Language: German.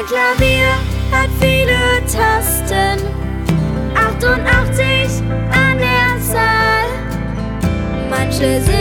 Klavier hat viele Tasten, 88 an der Zahl. Manche sind